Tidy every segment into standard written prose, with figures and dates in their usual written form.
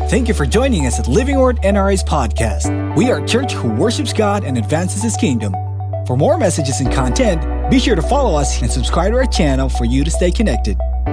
Thank you for joining us at Living Word NRI's podcast. We are a church who worships God and advances His kingdom. For more messages and content, be sure to follow us and subscribe to our channel for you to stay connected.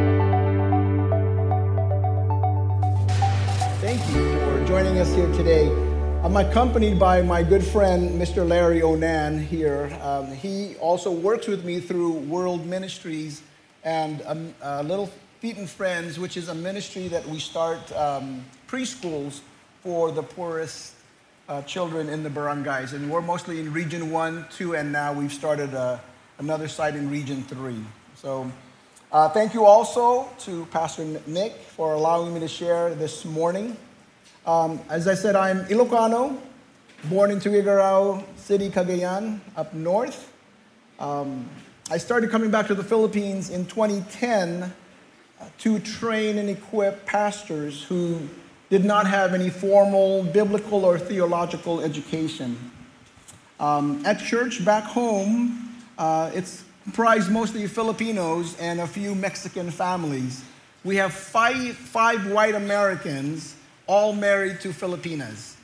Thank you for joining us here today. I'm accompanied by my good friend, Mr. Larry Onan here. He also works with me through World Ministries and Little Feet and Friends, which is a ministry that we start preschools for the poorest children in the barangays. And we're mostly in Region 1, 2, and now we've started another site in Region 3. So thank you also to Pastor Nick for allowing me to share this morning. As I said, I'm Ilocano, born in Tuguegarao City, Cagayan, up north. I started coming back to the Philippines in 2010 to train and equip pastors who did not have any formal biblical or theological education. At church back home, it's comprised mostly of Filipinos and a few Mexican families. We have five white Americans, all married to Filipinas.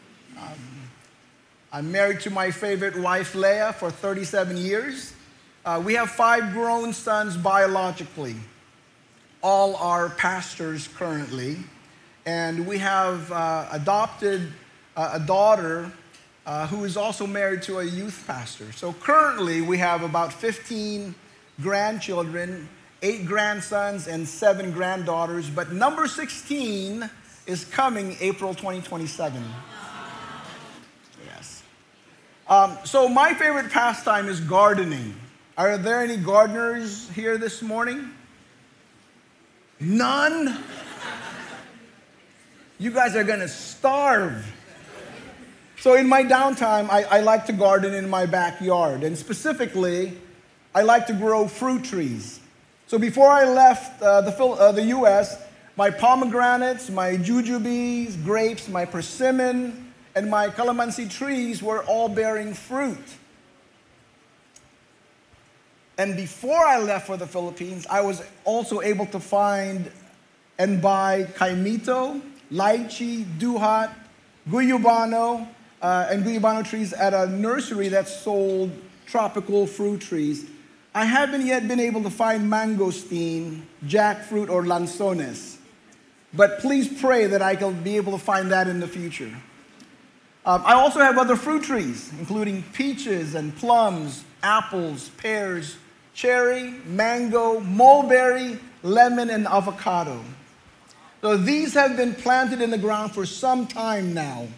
I'm married to my favorite wife, Leah, for 37 years. We have 5 grown sons biologically. All are pastors currently. And we have adopted a daughter who is also married to a youth pastor. So currently we have about 15 grandchildren, 8 grandsons, and 7 granddaughters. But number 16 is coming April 2027. Yes. So my favorite pastime is gardening. Are there any gardeners here this morning? None? You guys are going to starve. So in my downtime, I like to garden in my backyard. And specifically, I like to grow fruit trees. So before I left the U.S., my pomegranates, my jujubes, grapes, my persimmon, and my calamansi trees were all bearing fruit. And before I left for the Philippines, I was also able to find and buy kaimito, lychee, duhat, guyabano, and guyabano trees at a nursery that sold tropical fruit trees. I haven't yet been able to find mangosteen, jackfruit, or lanzones. But please pray that I can be able to find that in the future. I also have other fruit trees, including peaches and plums, apples, pears, cherry, mango, mulberry, lemon, and avocado. So these have been planted in the ground for some time now.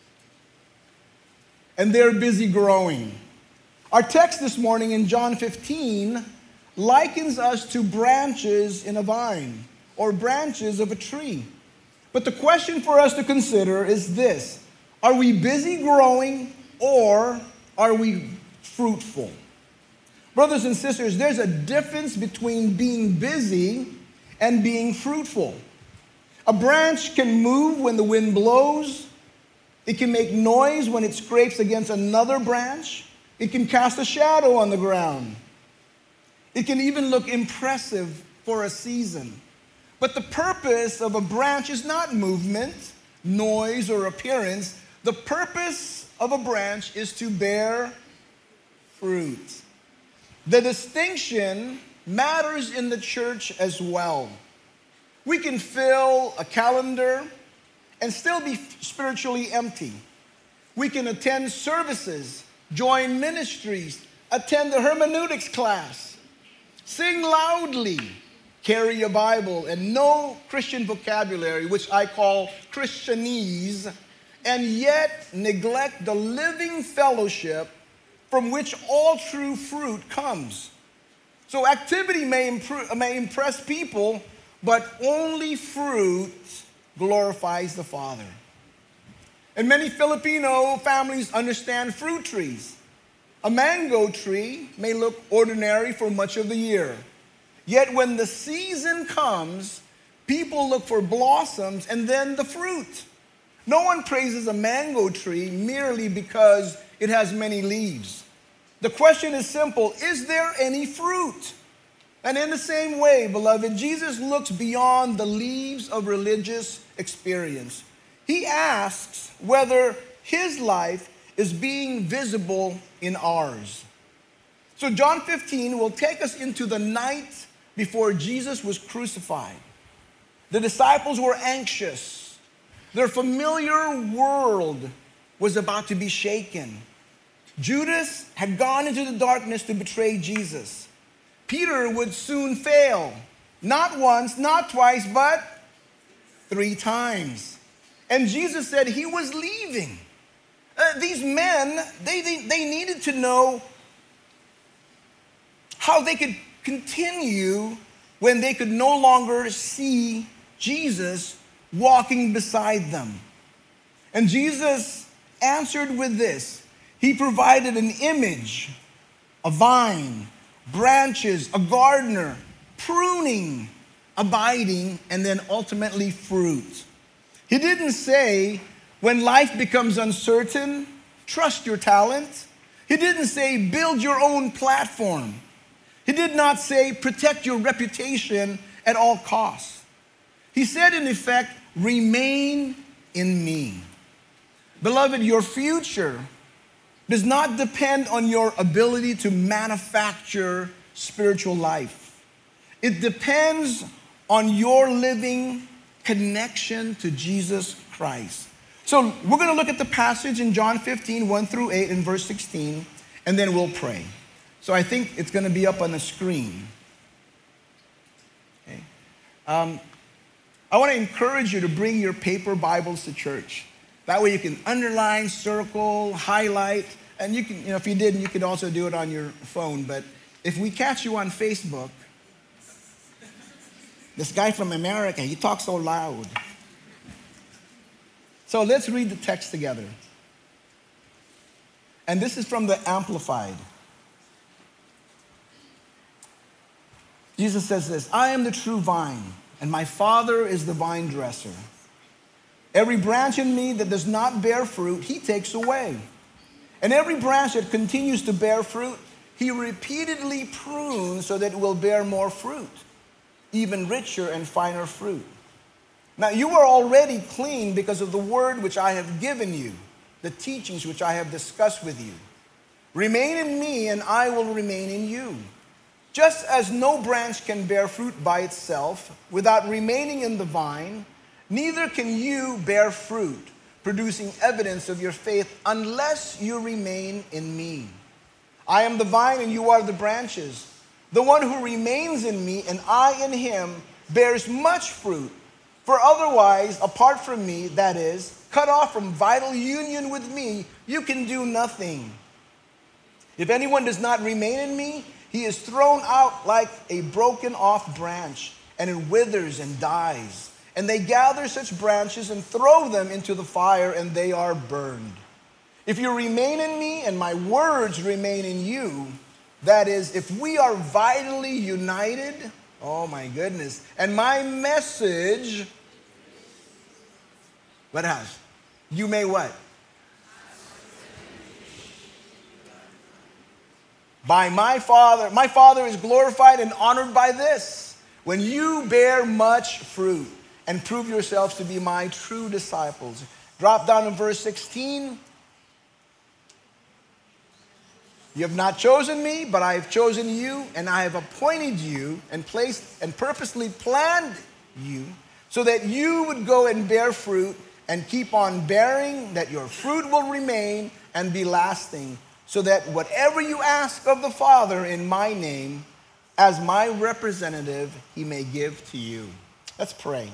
And they're busy growing. Our text this morning in John 15 likens us to branches in a vine or branches of a tree. But the question for us to consider is this: are we busy growing or are we fruitful? Brothers and sisters, there's a difference between being busy and being fruitful. A branch can move when the wind blows. It can make noise when it scrapes against another branch. It can cast a shadow on the ground. It can even look impressive for a season. But the purpose of a branch is not movement, noise, or appearance. The purpose of a branch is to bear fruit. The distinction matters in the church as well. We can fill a calendar and still be spiritually empty. We can attend services, join ministries, attend the hermeneutics class, sing loudly, carry a Bible, and know Christian vocabulary, which I call Christianese, and yet neglect the living fellowship from which all true fruit comes. So activity may impress people, but only fruit glorifies the Father. And many Filipino families understand fruit trees. A mango tree may look ordinary for much of the year. Yet when the season comes, people look for blossoms and then the fruit. No one praises a mango tree merely because it has many leaves. The question is simple: is there any fruit? And in the same way, beloved, Jesus looks beyond the leaves of religious experience. He asks whether his life is being visible in ours. So John 15 will take us into the night before Jesus was crucified. The disciples were anxious. Their familiar world was about to be shaken. Judas had gone into the darkness to betray Jesus. Peter would soon fail. Not once, not twice, but 3 times. And Jesus said he was leaving. These men, they needed to know how they could continue when they could no longer see Jesus walking beside them. And Jesus answered with this. He provided an image, a vine, branches, a gardener, pruning, abiding, and then ultimately fruit. He didn't say, when life becomes uncertain, trust your talent. He didn't say, build your own platform. He did not say, protect your reputation at all costs. He said, in effect, remain in me. Beloved, your future does not depend on your ability to manufacture spiritual life. It depends on your living connection to Jesus Christ. So we're going to look at the passage in John 15, 1 through 8 and verse 16, and then we'll pray. So I think it's going to be up on the screen. Okay. I want to encourage you to bring your paper Bibles to church. That way you can underline, circle, highlight, and you can, if you didn't, you could also do it on your phone. But if we catch you on Facebook, this guy from America, he talks so loud. So let's read the text together. And this is from the Amplified. Jesus says this, I am the true vine, and my Father is the vine dresser. Every branch in me that does not bear fruit, he takes away. And every branch that continues to bear fruit, he repeatedly prunes so that it will bear more fruit, even richer and finer fruit. Now you are already clean because of the word which I have given you, the teachings which I have discussed with you. Remain in me, and I will remain in you. Just as no branch can bear fruit by itself without remaining in the vine, neither can you bear fruit, producing evidence of your faith, unless you remain in me. I am the vine, and you are the branches. The one who remains in me, and I in him, bears much fruit. For otherwise, apart from me, that is, cut off from vital union with me, you can do nothing. If anyone does not remain in me, he is thrown out like a broken off branch, and it withers and dies. And they gather such branches and throw them into the fire, and they are burned. If you remain in me and my words remain in you, that is, if we are vitally united, oh my goodness, and my message, what has? You may what? By my Father is glorified and honored by this, when you bear much fruit and prove yourselves to be my true disciples. Drop down to verse 16. You have not chosen me, but I have chosen you, and I have appointed you and placed and purposely planned you so that you would go and bear fruit and keep on bearing, that your fruit will remain and be lasting, so that whatever you ask of the Father in my name, as my representative, he may give to you. Let's pray.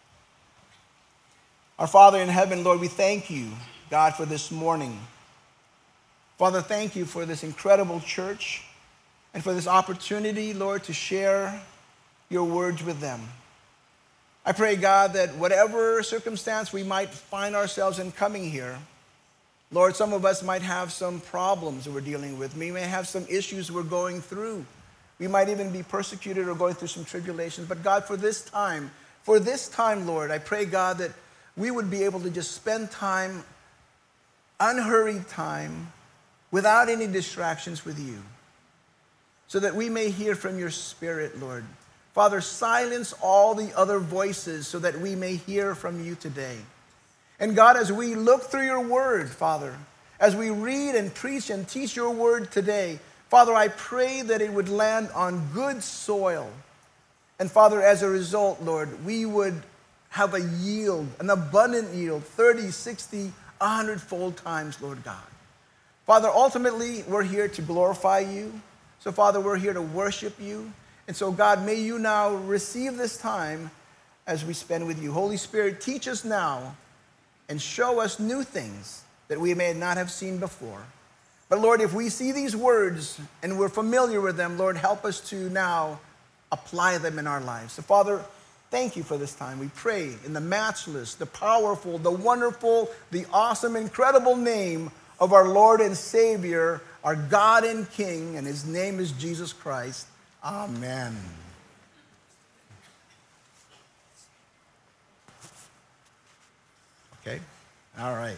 Our Father in heaven, Lord, we thank you, God, for this morning. Father, thank you for this incredible church and for this opportunity, Lord, to share your words with them. I pray, God, that whatever circumstance we might find ourselves in coming here, Lord, some of us might have some problems that we're dealing with. We may have some issues we're going through. We might even be persecuted or going through some tribulations. But God, for this time, Lord, I pray, God, that we would be able to just spend time, unhurried time, without any distractions with you. so that we may hear from your Spirit, Lord. Father, silence all the other voices so that we may hear from you today. And God, as we look through your word, Father, as we read and preach and teach your word today, Father, I pray that it would land on good soil. And Father, as a result, Lord, we would have a yield, an abundant yield, 30, 60, 100-fold times, Lord God. Father, ultimately, we're here to glorify you. So, Father, we're here to worship you. And so, God, may you now receive this time as we spend with you. Holy Spirit, teach us now and show us new things that we may not have seen before. But, Lord, if we see these words and we're familiar with them, Lord, help us to now apply them in our lives. So, Father, thank you for this time. We pray in the matchless, the powerful, the wonderful, the awesome, incredible name of our Lord and Savior, our God and King, and his name is Jesus Christ. Amen. Okay, all right.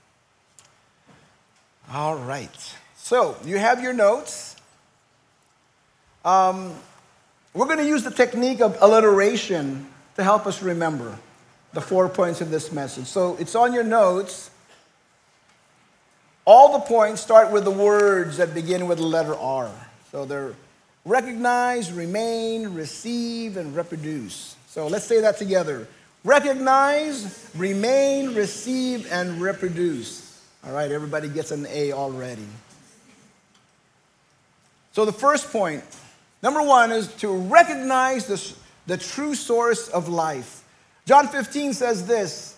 All right. So, you have your notes. We're going to use the technique of alliteration to help us remember the 4 points of this message. So, it's on your notes. All the points start with the words that begin with the letter R. So they're recognize, remain, receive, and reproduce. So let's say that together. Recognize, remain, receive, and reproduce. All right, everybody gets an A already. So the first point, number one, is to recognize the true source of life. John 15 says this,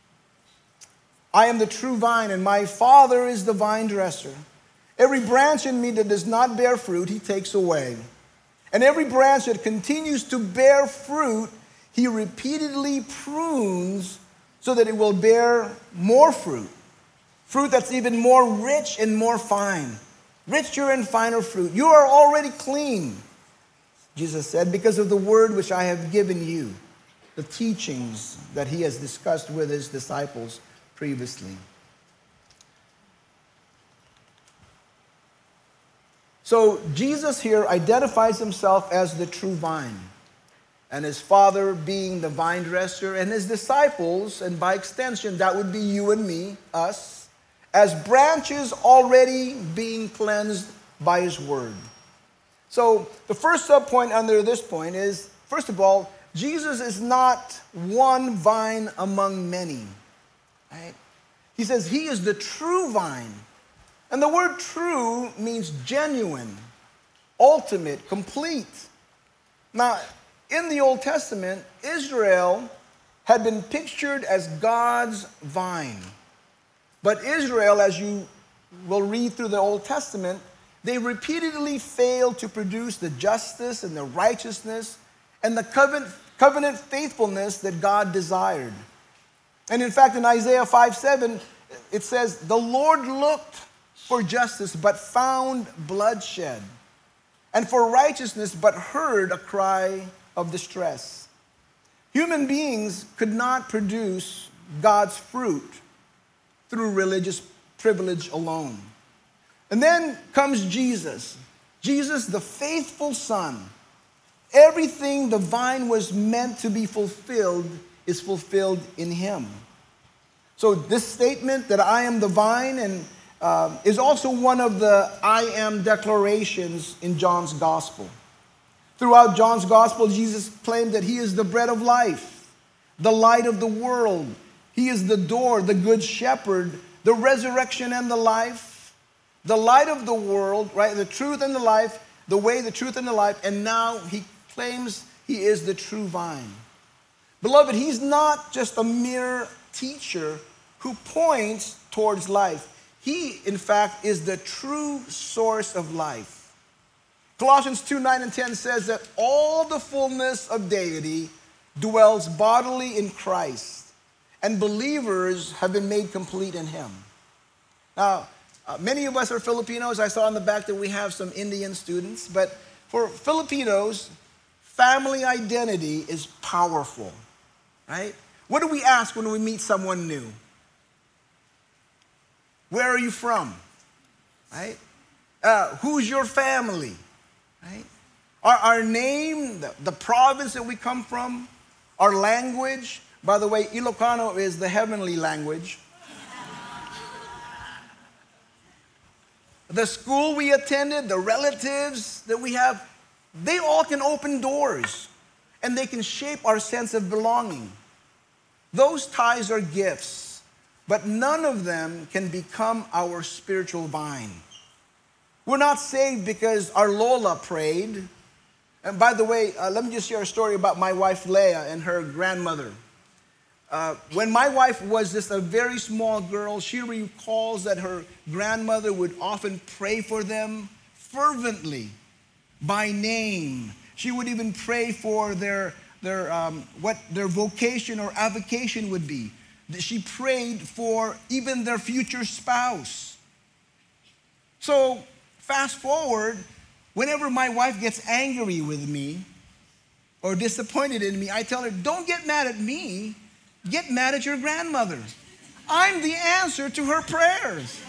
I am the true vine, and my Father is the vine dresser. Every branch in me that does not bear fruit, he takes away. And every branch that continues to bear fruit, he repeatedly prunes so that it will bear more fruit. Fruit that's even more rich and more fine. Richer and finer fruit. You are already clean, Jesus said, because of the word which I have given you, the teachings that he has discussed with his disciples previously. So Jesus here identifies himself as the true vine, and his Father being the vine dresser, and his disciples, and by extension that would be you and me, us, as branches already being cleansed by his word. So the first subpoint under this point is, first of all, Jesus is not one vine among many. Right? He says he is the true vine. And the word true means genuine, ultimate, complete. Now, in the Old Testament, Israel had been pictured as God's vine. But Israel, as you will read through the Old Testament, they repeatedly failed to produce the justice and the righteousness and the covenant faithfulness that God desired. And in fact, in Isaiah 5:7, it says, the Lord looked for justice, but found bloodshed, and for righteousness, but heard a cry of distress. Human beings could not produce God's fruit through religious privilege alone. And then comes Jesus. Jesus, the faithful Son. Everything the vine was meant to be fulfilled is fulfilled in him. So this statement that I am the vine and is also one of the I am declarations in John's gospel. Throughout John's gospel, Jesus claimed that he is the bread of life, the light of the world. He is the door, the good shepherd, the resurrection and the life, the light of the world, right? The truth and the life, the way, the truth and the life. And now he claims he is the true vine. Beloved, he's not just a mere teacher who points towards life. He, in fact, is the true source of life. Colossians 2:9 and 10 says that all the fullness of deity dwells bodily in Christ, and believers have been made complete in him. Now, many of us are Filipinos. I saw in the back that we have some Indian students, but for Filipinos, family identity is powerful, right? What do we ask when we meet someone new? Where are you from? Right? Who's your family? right? Our name, the province that we come from, our language. By the way, Ilocano is the heavenly language. The school we attended, the relatives that we have, they all can open doors and they can shape our sense of belonging. Those ties are gifts, but none of them can become our spiritual vine. We're not saved because our Lola prayed. And by the way, let me just share a story about my wife Leah and her grandmother. When my wife was just a very small girl, she recalls that her grandmother would often pray for them fervently by name. She would even pray for what their vocation or avocation would be. She prayed for even their future spouse. So fast forward, whenever my wife gets angry with me or disappointed in me, I tell her, don't get mad at me. Get mad at your grandmother. I'm the answer to her prayers.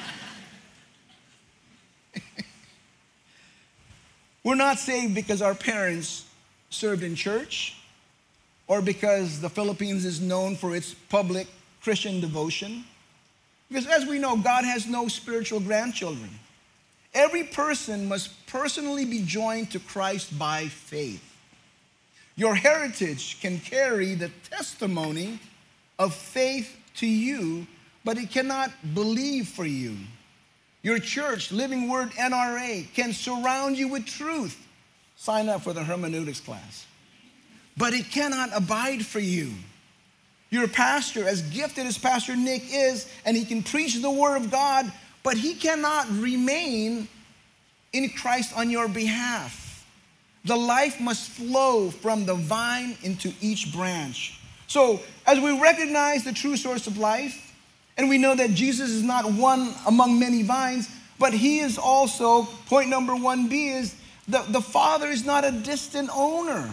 We're not saved because our parents served in church or because the Philippines is known for its public Christian devotion. Because as we know, God has no spiritual grandchildren. Every person must personally be joined to Christ by faith. Your heritage can carry the testimony of faith to you, but it cannot believe for you. Your church, Living Word NRA, can surround you with truth. Sign up for the hermeneutics class. But it cannot abide for you. Your pastor, as gifted as Pastor Nick is, and he can preach the Word of God, but he cannot remain in Christ on your behalf. The life must flow from the vine into each branch. So, as we recognize the true source of life, and we know that Jesus is not one among many vines, but he is also, point number 1B is, the Father is not a distant owner.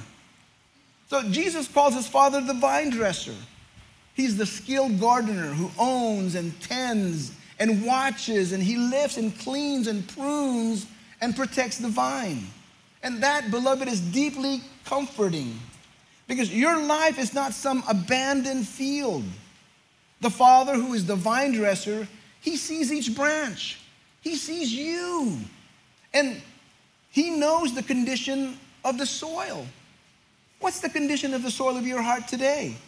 So Jesus calls his Father the vine dresser. He's the skilled gardener who owns and tends and watches, and he lifts and cleans and prunes and protects the vine. And that, beloved, is deeply comforting because your life is not some abandoned field. The Father, who is the vine dresser, he sees each branch. He sees you. And he knows the condition of the soil. What's the condition of the soil of your heart today?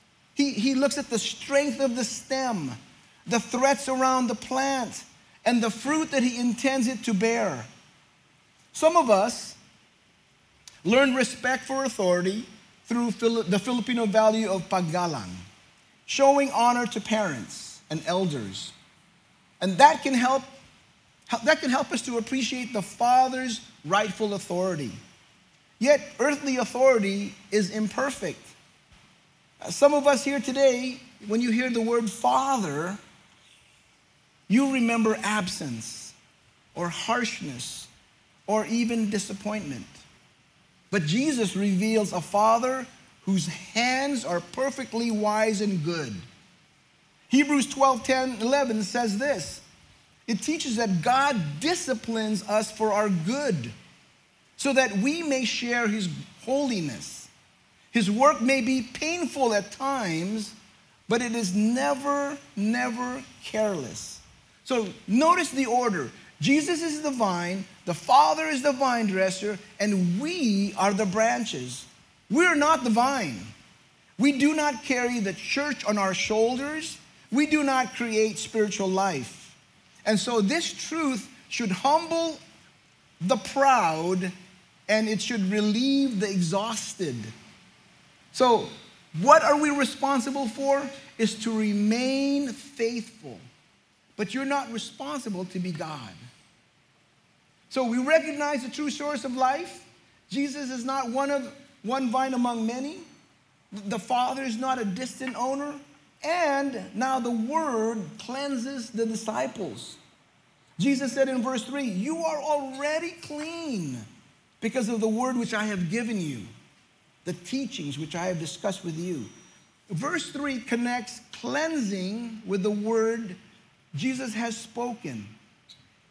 He looks at the strength of the stem, the threats around the plant, and the fruit that he intends it to bear. Some of us learn respect for authority through the Filipino value of paggalang, showing honor to parents and elders. And that can help us to appreciate the Father's rightful authority. Yet earthly authority is imperfect. Some of us here today, when you hear the word Father, you remember absence or harshness or even disappointment. But Jesus reveals a Father whose hands are perfectly wise and good. Hebrews 12:10-11 says this. It teaches that God disciplines us for our good so that we may share his holiness. His work may be painful at times, but it is never, never careless. So notice the order. Jesus is the vine, the Father is the vine dresser, and we are the branches. We're not the vine. We do not carry the church on our shoulders. We do not create spiritual life. And so this truth should humble the proud and it should relieve the exhausted. So what are we responsible for? Is to remain faithful. But you're not responsible to be God. So we recognize the true source of life. Jesus is not one vine among many. The Father is not a distant owner. And now the Word cleanses the disciples. Jesus said in verse 3, you are already clean because of the word which I have given you, the teachings which I have discussed with you. Verse 3 connects cleansing with the word Jesus has spoken.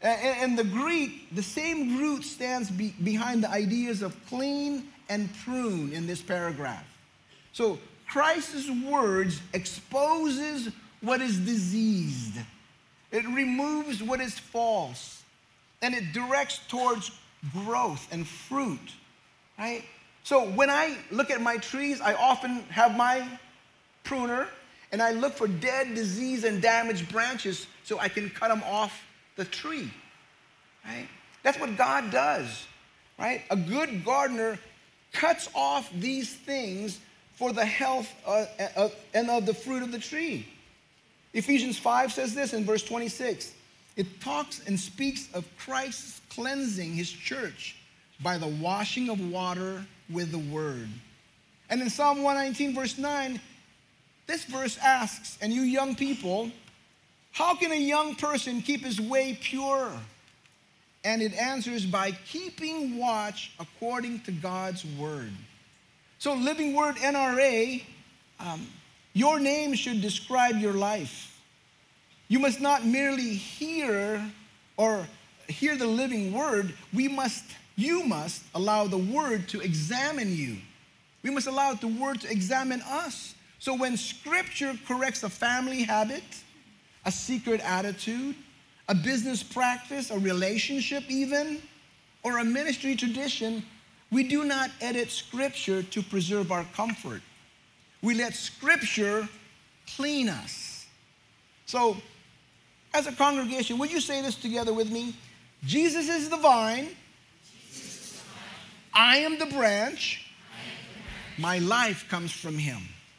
In the Greek, the same root stands behind the ideas of clean and prune in this paragraph. So Christ's words exposes what is diseased. It removes what is false. And it directs towards growth and fruit, right? So when I look at my trees, I often have my pruner, and I look for dead, diseased, and damaged branches so I can cut them off the tree, right? That's what God does, right? A good gardener cuts off these things for the health and of the fruit of the tree. Ephesians 5 says this in verse 26. It talks and speaks of Christ's cleansing his church by the washing of water with the word. And in Psalm 119, verse 9, this verse asks, and you young people, how can a young person keep his way pure? And it answers by keeping watch according to God's word. So Living Word NRA, your name should describe your life. You must not merely hear the living word. You must allow the word to examine you. We must allow the word to examine us. So when scripture corrects a family habit, a secret attitude, a business practice, a relationship even, or a ministry tradition, we do not edit scripture to preserve our comfort. We let scripture clean us. So, as a congregation, would you say this together with me? Jesus is the vine. I am the branch. My life comes from him.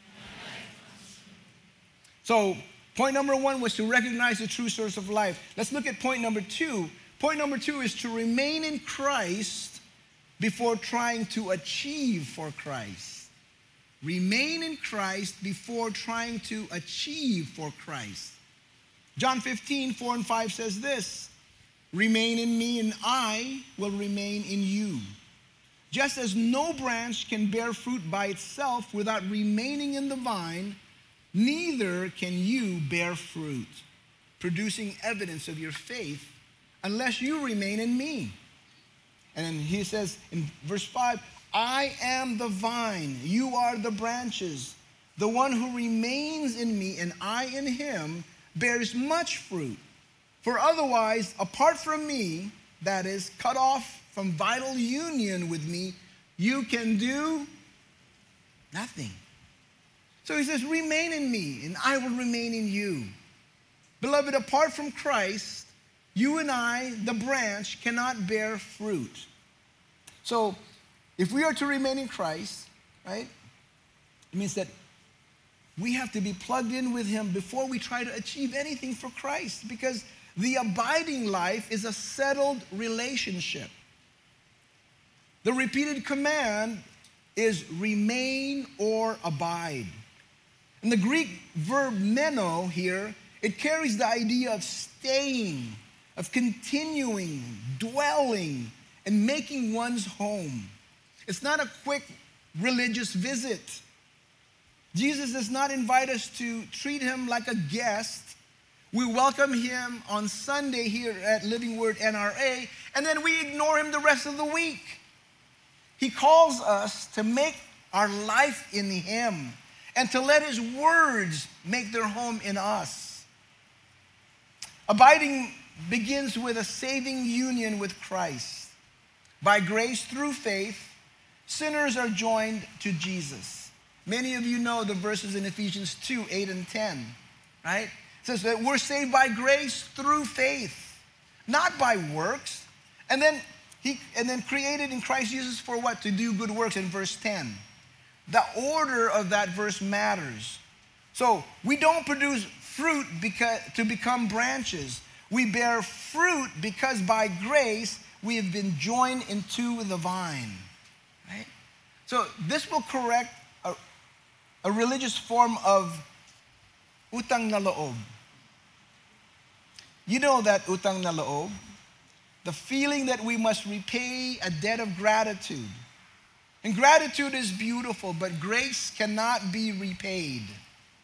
So, point number 1 was to recognize the true source of life. Let's look at point number 2. Point number 2 is to remain in Christ before trying to achieve for Christ. Remain in Christ before trying to achieve for Christ. John 15, 4 and 5 says this, remain in me and I will remain in you. Just as no branch can bear fruit by itself without remaining in the vine, neither can you bear fruit, producing evidence of your faith, unless you remain in me. And then he says in verse 5, I am the vine, you are the branches. The one who remains in me and I in him bears much fruit. For otherwise, apart from me, that is, cut off from vital union with me, you can do nothing. So he says, remain in me, and I will remain in you. Beloved, apart from Christ, you and I, the branch, cannot bear fruit. So if we are to remain in Christ, right, it means that we have to be plugged in with him before we try to achieve anything for Christ, because the abiding life is a settled relationship. The repeated command is remain or abide. And the Greek verb meno here, it carries the idea of staying, of continuing, dwelling, and making one's home. It's not a quick religious visit. Jesus does not invite us to treat him like a guest. We welcome him on Sunday here at Living Word NRA, and then we ignore him the rest of the week. He calls us to make our life in him and to let his words make their home in us. Abiding begins with a saving union with Christ. By grace through faith, sinners are joined to Jesus. Many of you know the verses in Ephesians 2, 8 and 10, right? It says that we're saved by grace through faith, not by works. And then created in Christ Jesus for what? To do good works in verse 10. The order of that verse matters. So we don't produce fruit to become branches. We bear fruit because by grace we have been joined into the vine, right? So this will correct a religious form of utang na loob. You know that utang na loob? The feeling that we must repay a debt of gratitude. And gratitude is beautiful, but grace cannot be repaid.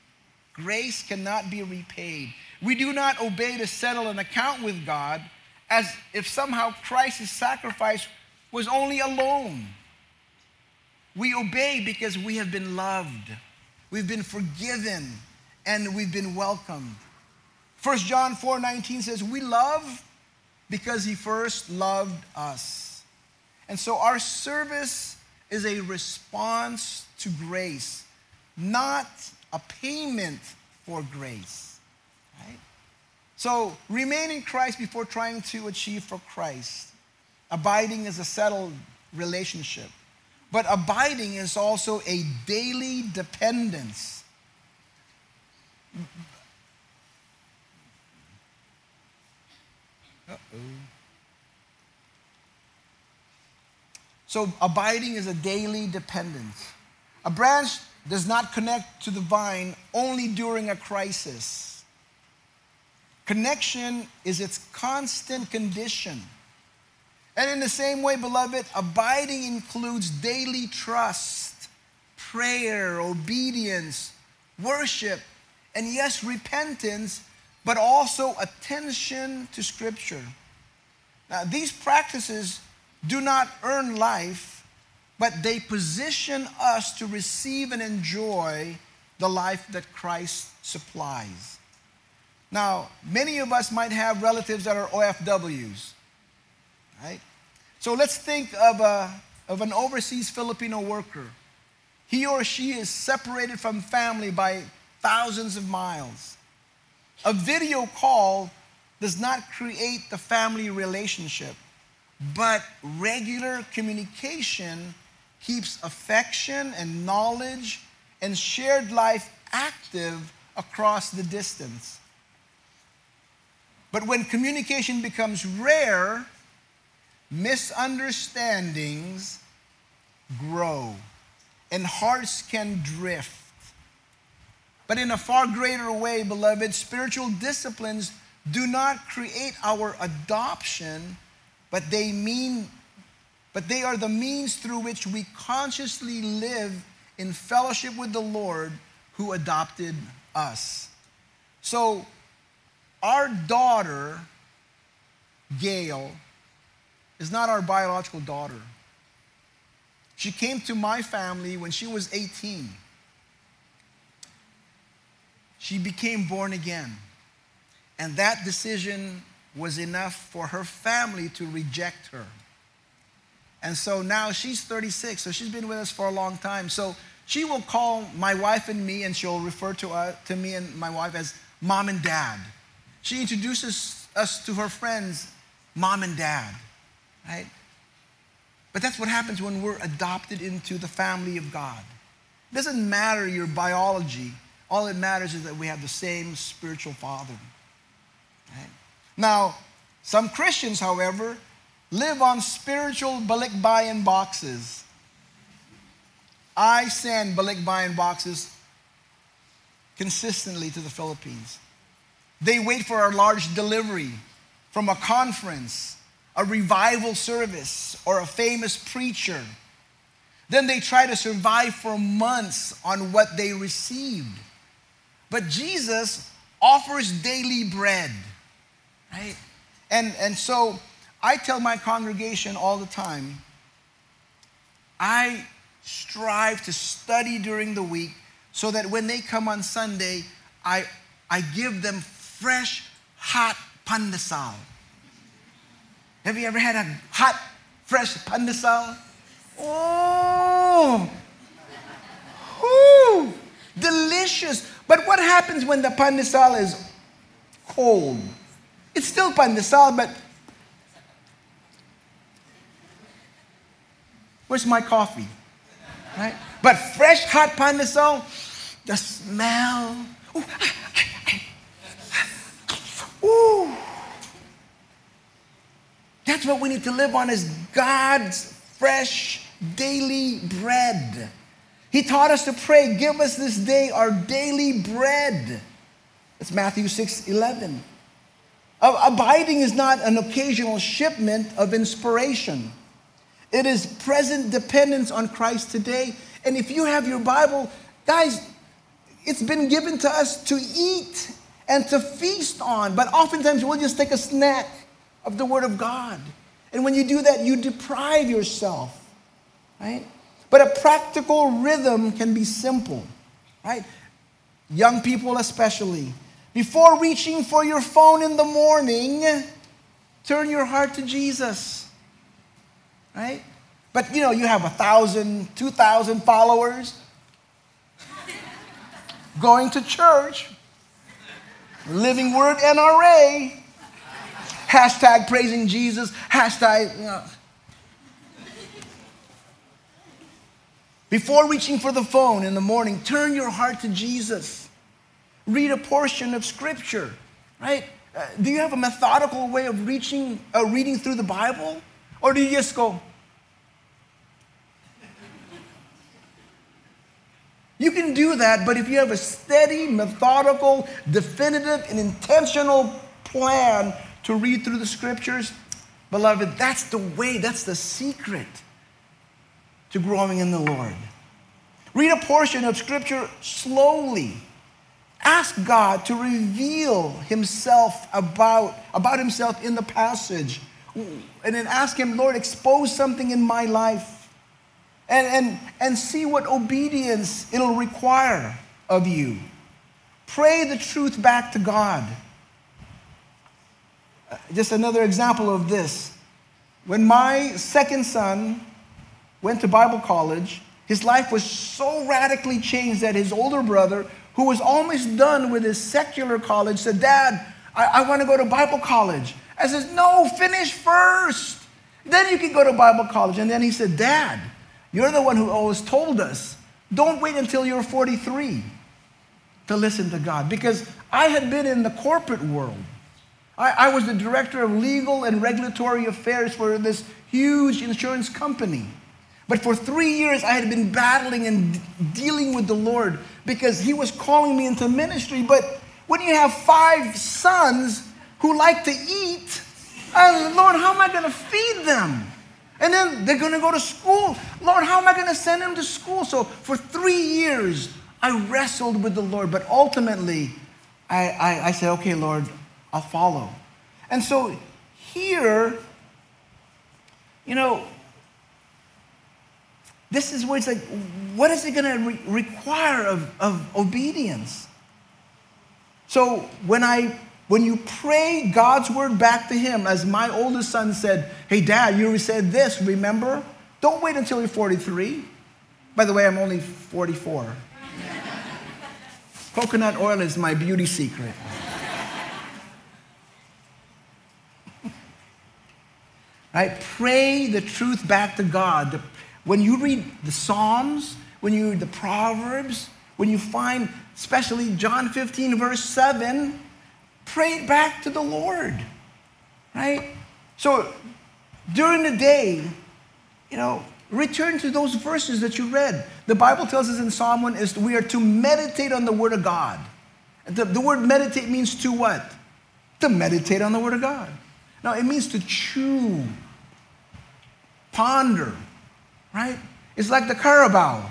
Grace cannot be repaid. We do not obey to settle an account with God as if somehow Christ's sacrifice was only alone. We obey because we have been loved, we've been forgiven, and we've been welcomed. 1 John 4:19 says, we love because he first loved us. And so our service is a response to grace, not a payment for grace. Right? So remain in Christ before trying to achieve for Christ. Abiding is a settled relationship. But abiding is also a daily dependence. So abiding is a daily dependence. A branch does not connect to the vine only during a crisis. Connection is its constant condition. And in the same way, beloved, abiding includes daily trust, prayer, obedience, worship, and yes, repentance, but also attention to Scripture. Now, these practices do not earn life, but they position us to receive and enjoy the life that Christ supplies. Now, many of us might have relatives that are OFWs. Right? So let's think of an overseas Filipino worker. He or she is separated from family by thousands of miles. A video call does not create the family relationship, but regular communication keeps affection and knowledge and shared life active across the distance. But when communication becomes rare, misunderstandings grow and hearts can drift. But in a far greater way, beloved, spiritual disciplines do not create our adoption, but they are the means through which we consciously live in fellowship with the Lord who adopted us. So our daughter, Gail, is not our biological daughter. She came to my family when she was 18. She became born again. And that decision was enough for her family to reject her. And so now she's 36, so she's been with us for a long time. So she will call my wife and me, and she'll refer to me and my wife as Mom and Dad. She introduces us to her friends, Mom and Dad. Right? But that's what happens when we're adopted into the family of God. It doesn't matter your biology. All that matters is that we have the same spiritual father. Right? Now, some Christians, however, live on spiritual balikbayan boxes. I send balikbayan boxes consistently to the Philippines. They wait for a large delivery from a conference, a revival service, or a famous preacher. Then they try to survive for months on what they received. But Jesus offers daily bread, right? And so I tell my congregation all the time, I strive to study during the week so that when they come on Sunday, I give them fresh, hot pandesal. Have you ever had a hot, fresh pandesal? Oh, whoo, delicious. But what happens when the pandesal is cold? It's still pandesal, but where's my coffee? Right? But fresh, hot pandesal, the smell. Ooh. That's what we need to live on, is God's fresh daily bread. He taught us to pray, give us this day our daily bread. That's Matthew 6:11. Abiding is not an occasional shipment of inspiration. It is present dependence on Christ today. And if you have your Bible, guys, it's been given to us to eat and to feast on. But oftentimes we'll just take a snack of the Word of God. And when you do that, you deprive yourself, right? But a practical rhythm can be simple, right? Young people especially. Before reaching for your phone in the morning, turn your heart to Jesus, right? But you have 1,000, 2,000 followers going to church, Living Word NRA, hashtag praising Jesus, hashtag, Before reaching for the phone in the morning, turn your heart to Jesus. Read a portion of Scripture, right? Do you have a methodical way of reading through the Bible? Or do you just go? You can do that, but if you have a steady, methodical, definitive, and intentional plan to read through the Scriptures, beloved, that's the way, that's the secret to growing in the Lord. Read a portion of Scripture slowly. Ask God to reveal himself about himself in the passage. And then ask him, Lord, expose something in my life. And see what obedience it'll require of you. Pray the truth back to God. Just another example of this. When my second son went to Bible college, his life was so radically changed that his older brother, who was almost done with his secular college, said, Dad, I want to go to Bible college. I said, no, finish first. Then you can go to Bible college. And then he said, Dad, you're the one who always told us, don't wait until you're 43 to listen to God. Because I had been in the corporate world. I was the director of legal and regulatory affairs for this huge insurance company. But for 3 years, I had been battling and dealing with the Lord because he was calling me into ministry. But when you have 5 sons who like to eat, I said, Lord, how am I going to feed them? And then they're going to go to school. Lord, how am I going to send them to school? So for 3 years, I wrestled with the Lord. But ultimately, I said, okay, Lord, I'll follow. And so here, this is where it's like, what is it going to require of obedience? So when you pray God's word back to him, as my oldest son said, hey, Dad, you said this, remember? Don't wait until you're 43. By the way, I'm only 44. Coconut oil is my beauty secret. Right? Pray the truth back to God. When you read the Psalms, when you read the Proverbs, when you find, especially John 15, verse 7, pray it back to the Lord, right? So during the day, return to those verses that you read. The Bible tells us in Psalm 1 is we are to meditate on the Word of God. The word meditate means to what? To meditate on the Word of God. Now, it means to chew, ponder, right? It's like the Carabao.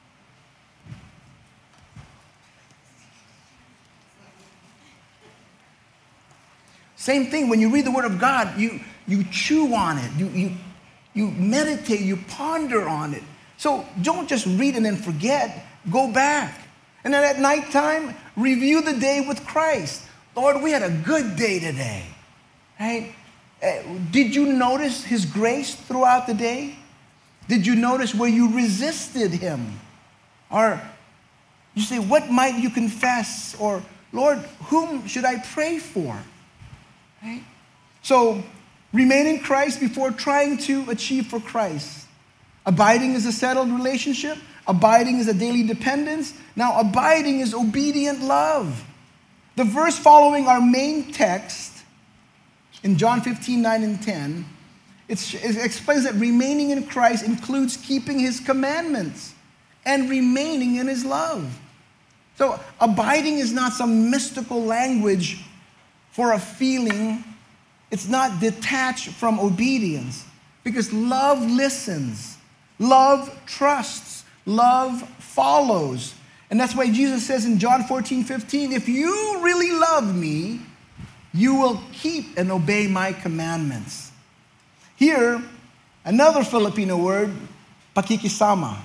Same thing, when you read the Word of God, you chew on it, you meditate, you ponder on it. So don't just read and then forget, go back. And then at nighttime, review the day with Christ. Lord, we had a good day today, right? Did you notice his grace throughout the day? Did you notice where you resisted him? Or you say, what might you confess? Or, Lord, whom should I pray for? Right? So, remain in Christ before trying to achieve for Christ. Abiding is a settled relationship. Abiding is a daily dependence. Now, abiding is obedient love. The verse following our main text, in John 15, 9 and 10, it explains that remaining in Christ includes keeping his commandments and remaining in his love. So abiding is not some mystical language for a feeling. It's not detached from obedience, because love listens, love trusts, love follows. And that's why Jesus says in John 14, 15, if you really love me, you will keep and obey my commandments. Here, another Filipino word, pakikisama.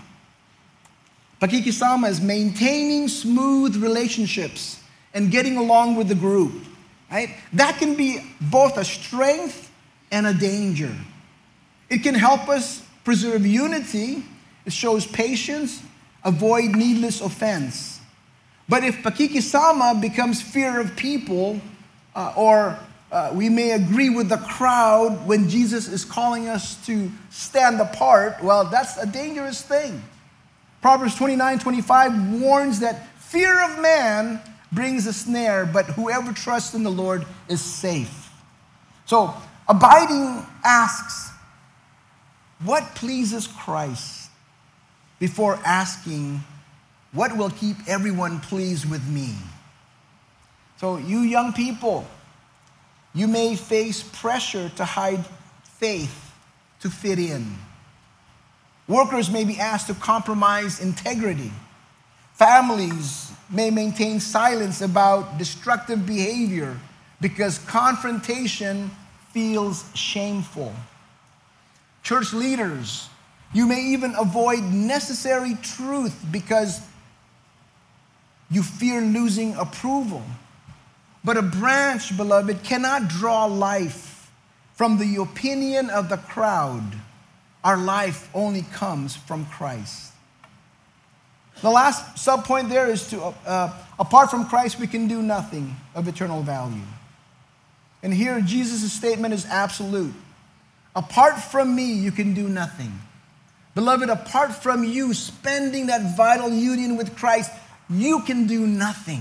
Pakikisama is maintaining smooth relationships and getting along with the group. Right? That can be both a strength and a danger. It can help us preserve unity. It shows patience, avoid needless offense. But if pakikisama becomes fear of people, or we may agree with the crowd when Jesus is calling us to stand apart, well, that's a dangerous thing. Proverbs 29:25 warns that fear of man brings a snare, but whoever trusts in the Lord is safe. So, abiding asks, what pleases Christ? Before asking, what will keep everyone pleased with me? So, you young people, you may face pressure to hide faith to fit in. Workers may be asked to compromise integrity. Families may maintain silence about destructive behavior because confrontation feels shameful. Church leaders, you may even avoid necessary truth because you fear losing approval. But a branch, beloved, cannot draw life from the opinion of the crowd. Our life only comes from Christ. The last subpoint there is to, apart from Christ, we can do nothing of eternal value. And here, Jesus' statement is absolute. Apart from me, you can do nothing. Beloved, apart from you spending that vital union with Christ, you can do nothing.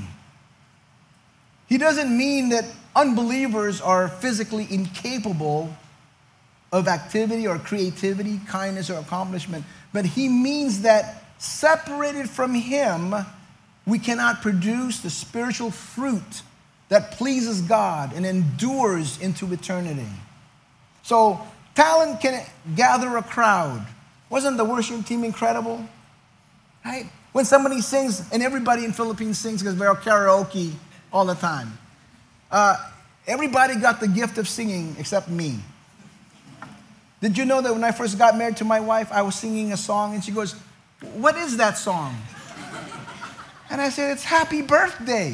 He doesn't mean that unbelievers are physically incapable of activity or creativity, kindness or accomplishment, but he means that separated from him, we cannot produce the spiritual fruit that pleases God and endures into eternity. So, talent can gather a crowd. Wasn't the worship team incredible? Right? When somebody sings, and everybody in Philippines sings because we're karaoke all the time. Everybody got the gift of singing except me. Did you know that when I first got married to my wife, I was singing a song and she goes, "What is that song?" And I said, "It's Happy Birthday."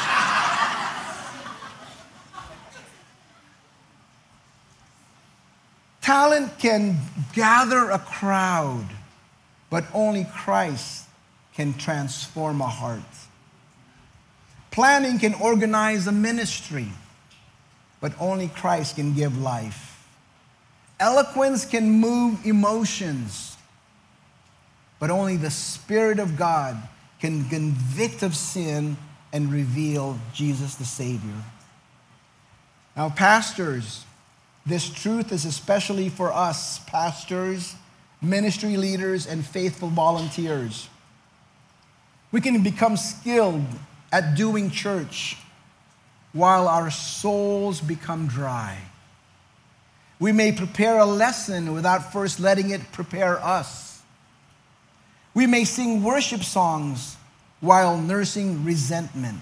Talent can gather a crowd, but only Christ can transform a heart. Planning can organize a ministry, but only Christ can give life. Eloquence can move emotions, but only the Spirit of God can convict of sin and reveal Jesus the Savior. Now, pastors, this truth is especially for us, pastors, ministry leaders, and faithful volunteers. We can become skilled at doing church while our souls become dry. We may prepare a lesson without first letting it prepare us. We may sing worship songs while nursing resentment.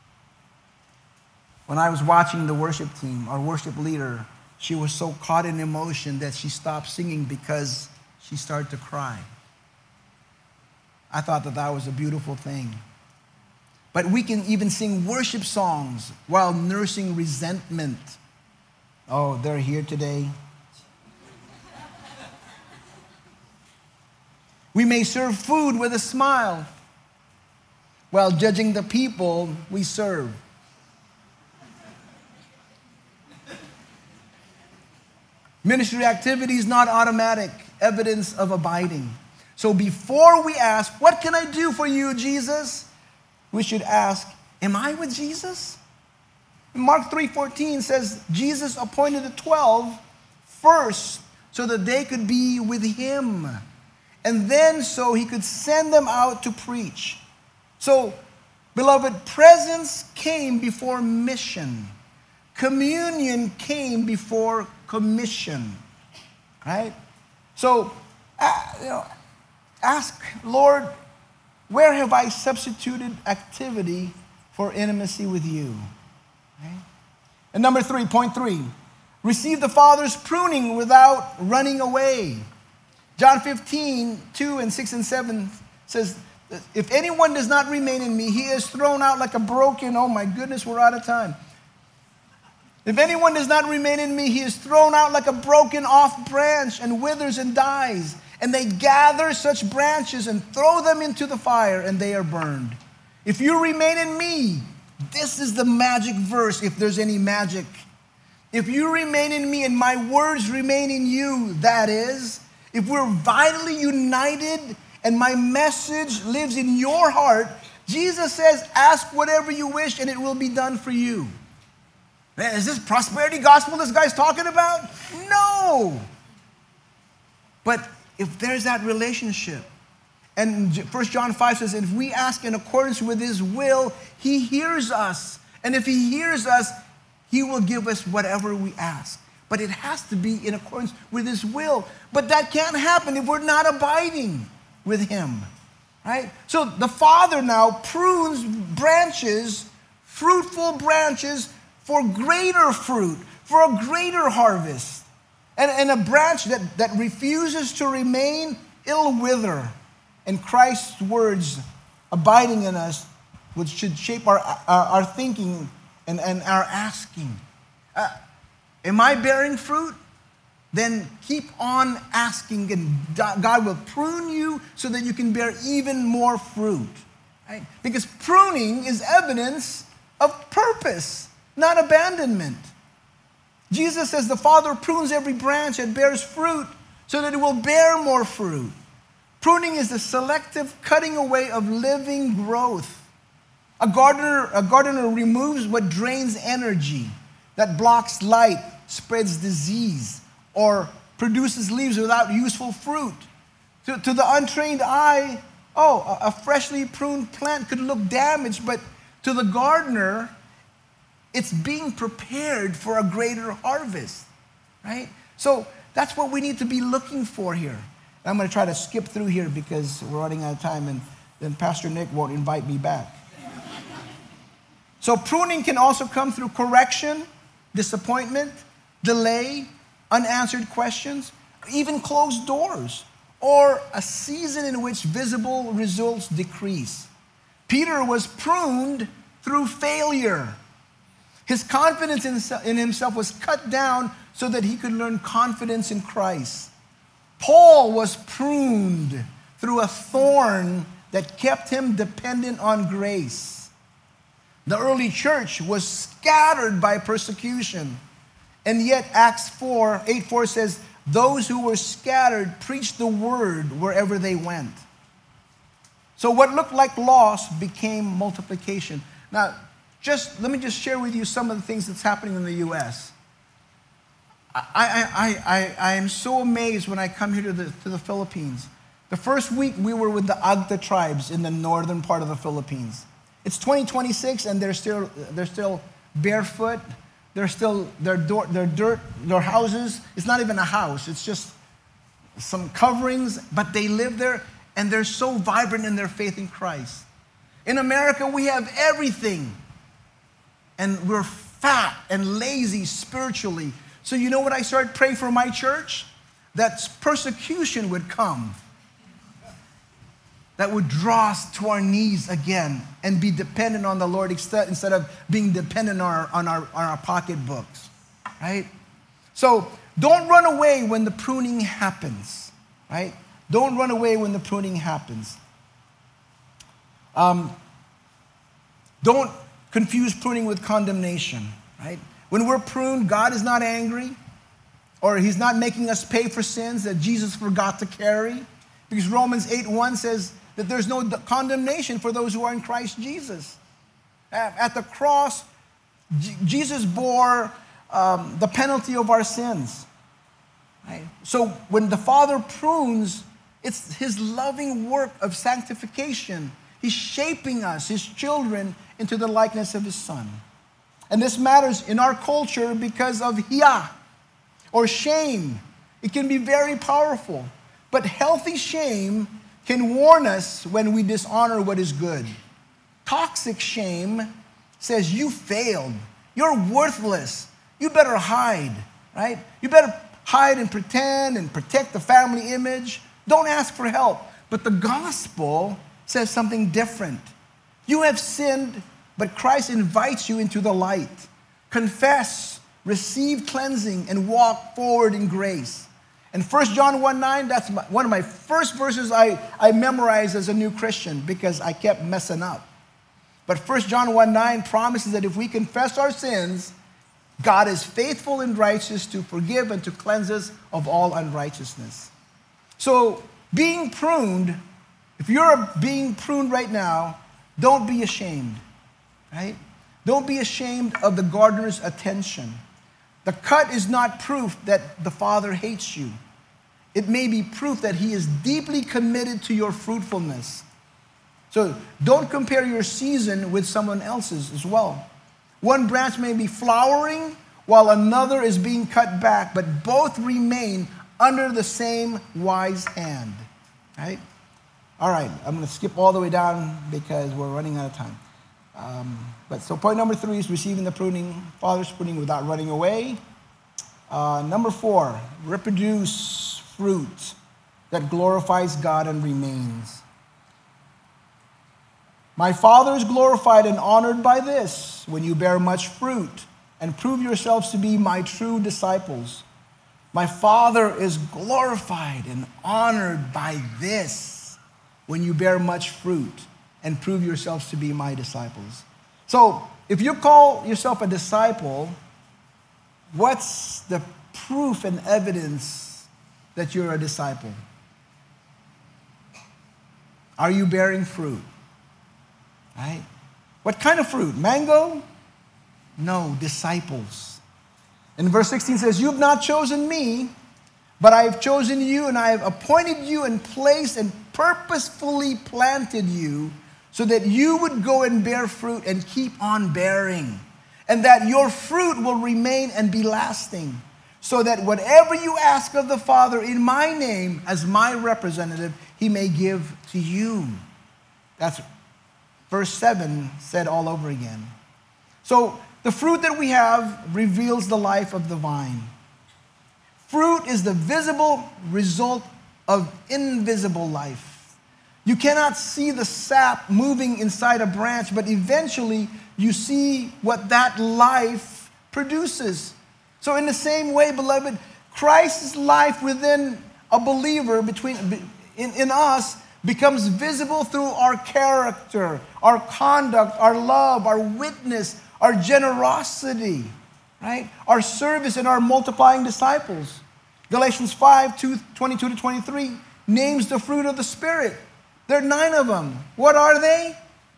When I was watching the worship team, our worship leader, she was so caught in emotion that she stopped singing because she started to cry. I thought that was a beautiful thing. But we can even sing worship songs while nursing resentment. Oh, they're here today. We may serve food with a smile while judging the people we serve. Ministry activity is not automatic evidence of abiding. So before we ask, "What can I do for you, Jesus?" we should ask, "Am I with Jesus?" Mark 3:14 says Jesus appointed the 12 first so that they could be with him, and then so he could send them out to preach. So, beloved, presence came before mission. Communion came before commission, right? So, ask, "Lord, where have I substituted activity for intimacy with you?" Right? And number 3, point 3, receive the Father's pruning without running away. John 15, 2 and 6 and 7 says, if anyone does not remain in me, he is thrown out like a broken, oh my goodness, we're out of time. If anyone does not remain in me, he is thrown out like a broken off branch and withers and dies. And they gather such branches and throw them into the fire, and they are burned. If you remain in me, this is the magic verse, if there's any magic. If you remain in me and my words remain in you, that is, if we're vitally united and my message lives in your heart, Jesus says, ask whatever you wish and it will be done for you. Man, is this prosperity gospel this guy's talking about? No. But if there's that relationship, and 1 John 5 says, if we ask in accordance with his will, he hears us. And if he hears us, he will give us whatever we ask. But it has to be in accordance with his will. But that can't happen if we're not abiding with him, right? So the Father now prunes branches, fruitful branches, for greater fruit, for a greater harvest. And a branch that refuses to remain, it'll wither. And Christ's words abiding in us, which should shape our thinking and our asking. Am I bearing fruit? Then keep on asking, and God will prune you so that you can bear even more fruit. Right? Because pruning is evidence of purpose, not abandonment. Jesus says the Father prunes every branch that bears fruit so that it will bear more fruit. Pruning is the selective cutting away of living growth. A gardener removes what drains energy, that blocks light, spreads disease, or produces leaves without useful fruit. To the untrained eye, a freshly pruned plant could look damaged, but to the gardener, it's being prepared for a greater harvest, right? So that's what we need to be looking for here. And I'm going to try to skip through here because we're running out of time, and then Pastor Nick won't invite me back. So pruning can also come through correction, disappointment, delay, unanswered questions, even closed doors, or a season in which visible results decrease. Peter was pruned through failure. His confidence in himself was cut down so that he could learn confidence in Christ. Paul was pruned through a thorn that kept him dependent on grace. The early church was scattered by persecution. And yet Acts 8:4 says, those who were scattered preached the word wherever they went. So what looked like loss became multiplication. Now, let me just share with you some of the things that's happening in the U.S. I am so amazed when I come here to the Philippines. The first week we were with the Agta tribes in the northern part of the Philippines. It's 2026 and they're still barefoot. They're still their houses. It's not even a house. It's just some coverings, but they live there and they're so vibrant in their faith in Christ. In America, we have everything. And we're fat and lazy spiritually. So you know what I started praying for my church? That persecution would come. That would draw us to our knees again and be dependent on the Lord instead of being dependent on our pocketbooks. Right? So don't run away when the pruning happens. Right? Don't run away when the pruning happens. Don't confuse pruning with condemnation, right? When we're pruned, God is not angry, or he's not making us pay for sins that Jesus forgot to carry, because Romans 8:1 says that there's no condemnation for those who are in Christ Jesus. At the cross, Jesus bore the penalty of our sins. Right? So when the Father prunes, it's his loving work of sanctification. He's shaping us, his children, into the likeness of his Son. And this matters in our culture because of hiyah, or shame. It can be very powerful. But healthy shame can warn us when we dishonor what is good. Toxic shame says you failed. You're worthless. You better hide, right? You better hide and pretend and protect the family image. Don't ask for help. But the gospel says something different. You have sinned, but Christ invites you into the light. Confess, receive cleansing, and walk forward in grace. And 1 John 1:9, that's one of my first verses I memorized as a new Christian because I kept messing up. But 1 John 1:9 promises that if we confess our sins, God is faithful and righteous to forgive and to cleanse us of all unrighteousness. So being pruned, if you're being pruned right now, don't be ashamed, right? Don't be ashamed of the gardener's attention. The cut is not proof that the Father hates you. It may be proof that He is deeply committed to your fruitfulness. So don't compare your season with someone else's as well. One branch may be flowering while another is being cut back, but both remain under the same wise hand, right? All right, I'm going to skip all the way down because we're running out of time. So point number 3 is receiving the pruning, Father's pruning without running away. Number 4, reproduce fruit that glorifies God and remains. My Father is glorified and honored by this, when you bear much fruit and prove yourselves to be my true disciples. My Father is glorified and honored by this, when you bear much fruit and prove yourselves to be my disciples. So, if you call yourself a disciple, what's the proof and evidence that you're a disciple? Are you bearing fruit? Right? What kind of fruit? Mango? No, disciples. And verse 16 says, you have not chosen me, but I have chosen you, and I have appointed you and placed and purposefully planted you so that you would go and bear fruit and keep on bearing, and that your fruit will remain and be lasting, so that whatever you ask of the Father in my name as my representative, He may give to you. That's verse 7 said all over again. So the fruit that we have reveals the life of the vine. Fruit is the visible result of invisible life. You cannot see the sap moving inside a branch, but eventually you see what that life produces. So in the same way, beloved, Christ's life within a believer, in us, becomes visible through our character, our conduct, our love, our witness, our generosity, right? Our service and our multiplying disciples. Galatians 5:22-23 names the fruit of the Spirit. There are 9 of them. What are they?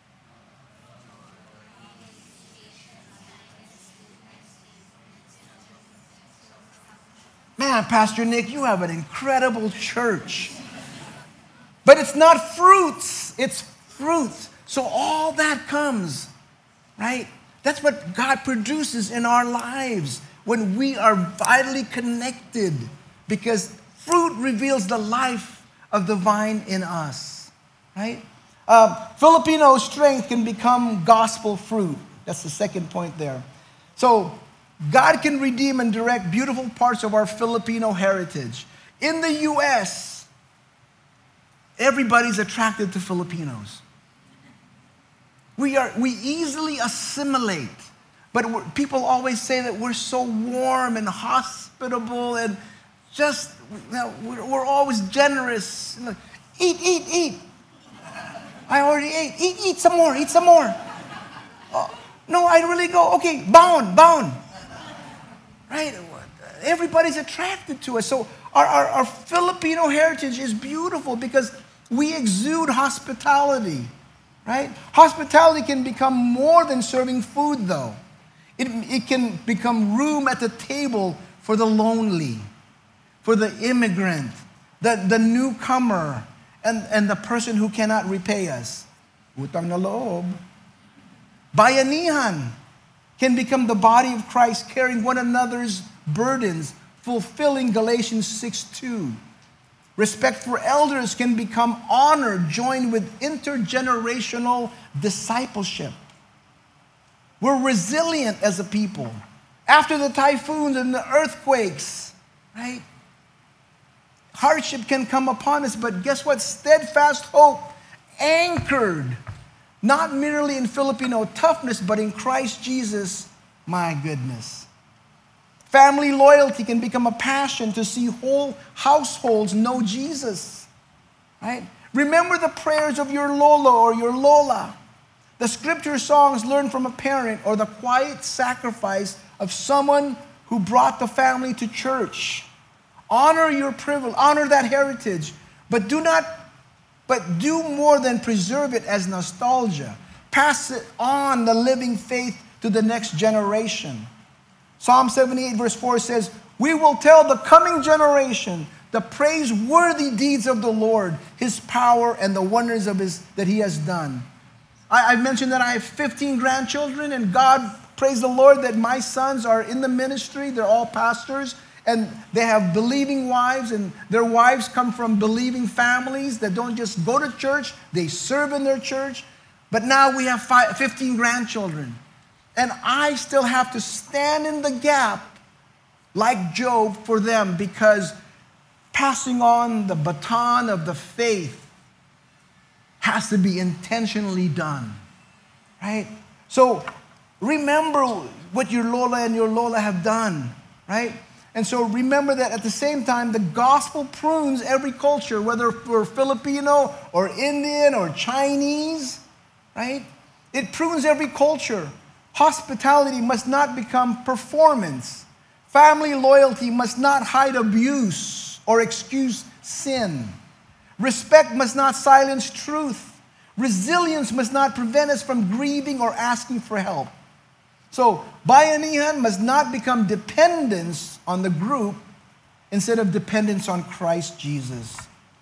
Man, Pastor Nick, you have an incredible church. But it's not fruits, it's fruit. So all that comes, right? That's what God produces in our lives when we are vitally connected, because fruit reveals the life of the vine in us, right? Filipino strength can become gospel fruit. That's the second point there. So God can redeem and direct beautiful parts of our Filipino heritage. In the U.S., everybody's attracted to Filipinos. We easily assimilate, but people always say that we're so warm and hospitable and just, we're always generous. Eat. I already ate. Eat some more. Oh, no, I really go, okay, bound. Right? Everybody's attracted to us. So our Filipino heritage is beautiful because we exude hospitality, right? Hospitality can become more than serving food, though. It can become room at the table for the lonely, for the immigrant, the newcomer, and the person who cannot repay us. Utang na loob. Bayanihan can become the body of Christ, carrying one another's burdens, fulfilling Galatians 6:2. Respect for elders can become honor, joined with intergenerational discipleship. We're resilient as a people. After the typhoons and the earthquakes, right? Hardship can come upon us, but guess what? Steadfast hope anchored, not merely in Filipino toughness, but in Christ Jesus, my goodness. Family loyalty can become a passion to see whole households know Jesus, right? Remember the prayers of your Lolo or your Lola, the scripture songs learned from a parent, or the quiet sacrifice of someone who brought the family to church. Honor your privilege, honor that heritage, but do more than preserve it as nostalgia. Pass it on, the living faith, to the next generation. Psalm 78 verse 4 says, we will tell the coming generation the praiseworthy deeds of the Lord, His power and the wonders that He has done. I've mentioned that I have 15 grandchildren, and God, praise the Lord, that my sons are in the ministry. They're all pastors, and they have believing wives, and their wives come from believing families that don't just go to church, they serve in their church. But now we have 15 grandchildren. And I still have to stand in the gap like Job for them, because passing on the baton of the faith has to be intentionally done, right? So remember what your Lola and your Lola have done, right? And so remember that at the same time, the gospel prunes every culture, whether we're Filipino or Indian or Chinese, right? It prunes every culture. Hospitality must not become performance. Family loyalty must not hide abuse or excuse sin. Respect must not silence truth. Resilience must not prevent us from grieving or asking for help. So, bayanihan must not become dependence on the group instead of dependence on Christ Jesus.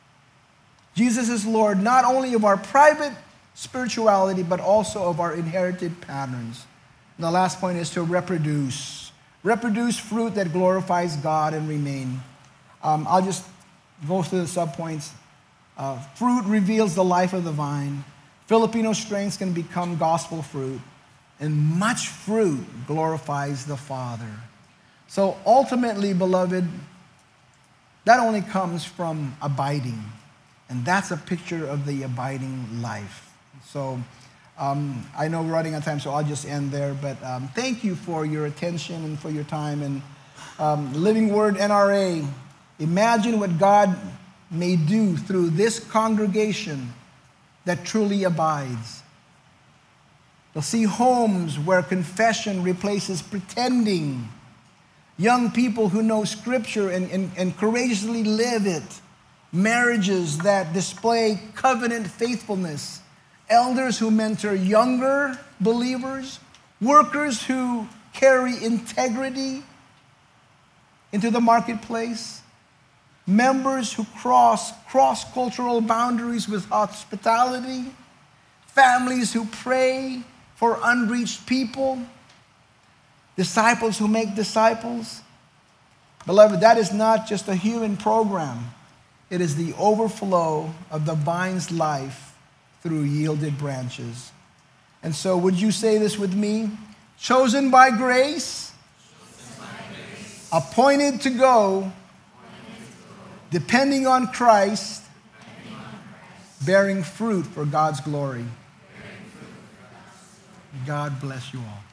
Jesus is Lord not only of our private spirituality, but also of our inherited patterns. And the last point is to reproduce. Reproduce fruit that glorifies God and remain. I'll just go through the subpoints. Fruit reveals the life of the vine. Filipino strengths can become gospel fruit. And much fruit glorifies the Father. So ultimately, beloved, that only comes from abiding. And that's a picture of the abiding life. So I know we're running out of time, so I'll just end there. But thank you for your attention and for your time. And Living Word NRA, imagine what God may do through this congregation that truly abides. You'll see homes where confession replaces pretending. Young people who know Scripture and courageously live it. Marriages that display covenant faithfulness. Elders who mentor younger believers. Workers who carry integrity into the marketplace. Members who cross cross-cultural boundaries with hospitality. Families who pray for unreached people. Disciples who make disciples. Beloved, that is not just a human program. It is the overflow of the vine's life through yielded branches. And so would you say this with me? Chosen by grace, appointed to go, depending on Christ, bearing fruit for God's glory. God bless you all.